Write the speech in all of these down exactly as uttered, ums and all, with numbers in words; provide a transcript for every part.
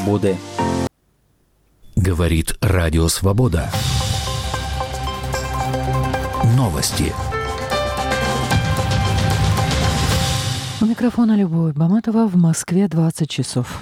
свободы. Говорит Радио Свобода. Новости. У микрофона Любовь Баматова. В Москве двадцать часов.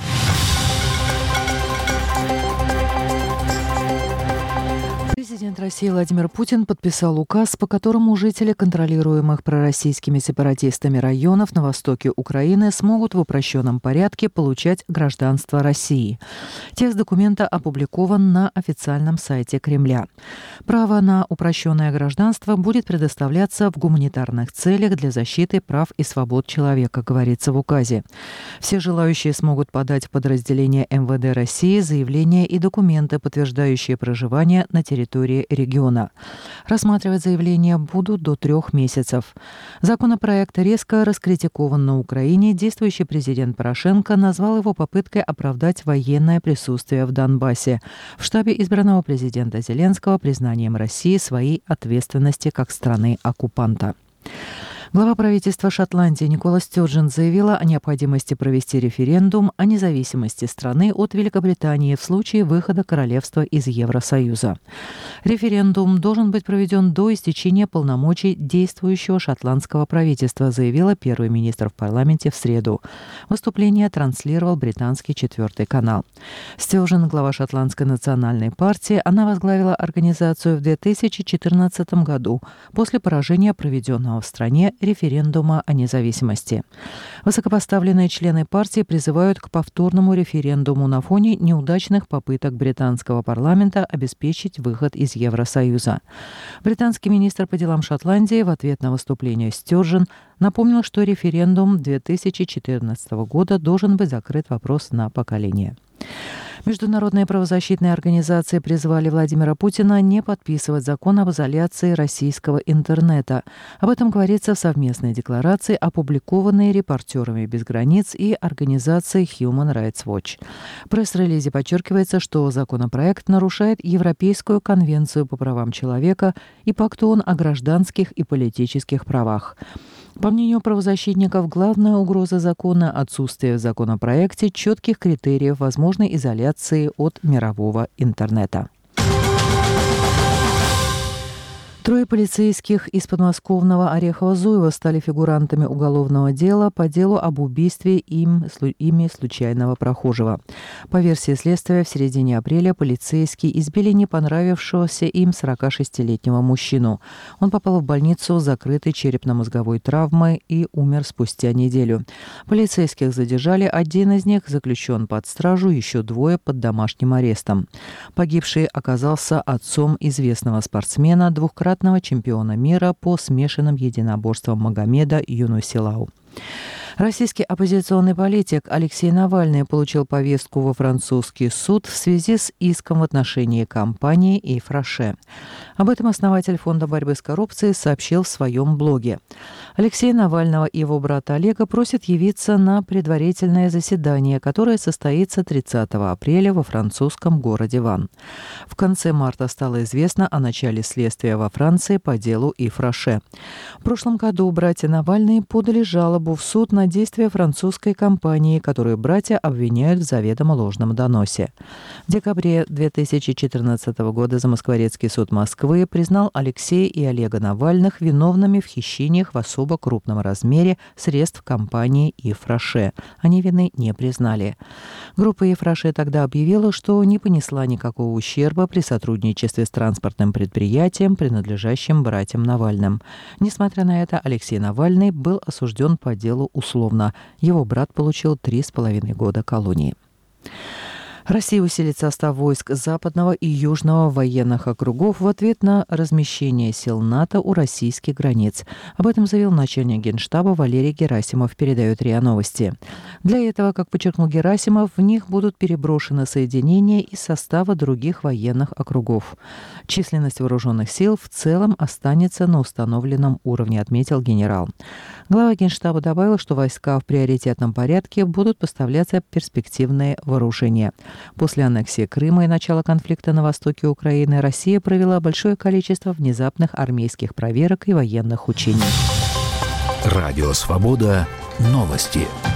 Президент России Владимир Путин подписал указ, по которому жители контролируемых пророссийскими сепаратистами районов на востоке Украины смогут в упрощенном порядке получать гражданство России. Текст документа опубликован на официальном сайте Кремля. Право на упрощенное гражданство будет предоставляться в гуманитарных целях для защиты прав и свобод человека, говорится в указе. Все желающие смогут подать в подразделение эм вэ дэ России заявления и документы, подтверждающие проживание на территории региона. Рассматривать заявления будут до трех месяцев. Законопроект резко раскритикован на Украине. Действующий президент Порошенко назвал его попыткой оправдать военное присутствие в Донбассе. В штабе избранного президента Зеленского признанием России своей ответственности как страны-оккупанта. Глава правительства Шотландии Никола Стёрджен заявила о необходимости провести референдум о независимости страны от Великобритании в случае выхода королевства из Евросоюза. Референдум должен быть проведен до истечения полномочий действующего шотландского правительства, заявила первый министр в парламенте в среду. Выступление транслировал британский четвертый канал. Стёрджен, глава шотландской национальной партии, она возглавила организацию в две тысячи четырнадцатом году после поражения, проведенного в стране референдума о независимости. Высокопоставленные члены партии призывают к повторному референдуму на фоне неудачных попыток британского парламента обеспечить выход из Евросоюза. Британский министр по делам Шотландии в ответ на выступление Стёрджен напомнил, что референдум две тысячи четырнадцатого года должен быть закрыт вопрос на поколение. Международные правозащитные организации призвали Владимира Путина не подписывать закон об изоляции российского интернета. Об этом говорится в совместной декларации, опубликованной «Репортерами без границ» и организацией Human Rights Watch. В пресс-релизе подчеркивается, что законопроект нарушает Европейскую конвенцию по правам человека и Пакт ООН о гражданских и политических правах. По мнению правозащитников, главная угроза закона – отсутствие в законопроекте четких критериев возможной изоляции от мирового интернета. Трое полицейских из подмосковного Орехово-Зуева стали фигурантами уголовного дела по делу об убийстве им, ими случайного прохожего. По версии следствия, в середине апреля полицейские избили не понравившегося им сорокашестилетнего мужчину. Он попал в больницу с закрытой черепно-мозговой травмой и умер спустя неделю. Полицейских задержали, один из них заключен под стражу, еще двое под домашним арестом. Погибший оказался отцом известного спортсмена, двукратного чемпиона мира по смешанным единоборствам Магомеда Юнусилау. Российский оппозиционный политик Алексей Навальный получил повестку во французский суд в связи с иском в отношении компании Yves Rocher. Об этом основатель Фонда борьбы с коррупцией сообщил в своем блоге. Алексея Навального и его брата Олега просят явиться на предварительное заседание, которое состоится тридцатого апреля во французском городе Ван. В конце марта стало известно о начале следствия во Франции по делу Yves Rocher. В прошлом году братья Навальные подали жалобу в суд на действия французской компании, которую братья обвиняют в заведомо ложном доносе. В декабре две тысячи четырнадцатого года Замоскворецкий суд Москвы признал Алексея и Олега Навальных виновными в хищениях в особо крупном размере средств компании Yves Rocher. Они вины не признали. Группа Yves Rocher тогда объявила, что не понесла никакого ущерба при сотрудничестве с транспортным предприятием, принадлежащим братьям Навальным. Несмотря на это, Алексей Навальный был осужден по делу условно. Его брат получил три с половиной года колонии. Россия усилит состав войск Западного и Южного военных округов в ответ на размещение сил НАТО у российских границ. Об этом заявил начальник Генштаба Валерий Герасимов, передает РИА Новости. Для этого, как подчеркнул Герасимов, в них будут переброшены соединения из состава других военных округов. Численность вооруженных сил в целом останется на установленном уровне, отметил генерал. Глава Генштаба добавил, что войска в приоритетном порядке будут поставляться перспективные вооружения. После аннексии Крыма и начала конфликта на востоке Украины Россия провела большое количество внезапных армейских проверок и военных учений. Радио «Свобода». Новости.